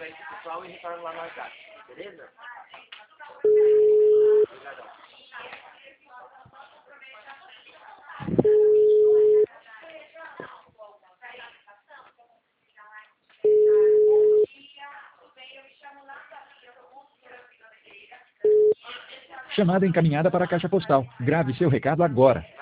aí com o pessoal e retorno lá no WhatsApp. Beleza? Obrigadão. Chamada encaminhada para a caixa postal. Grave seu recado agora.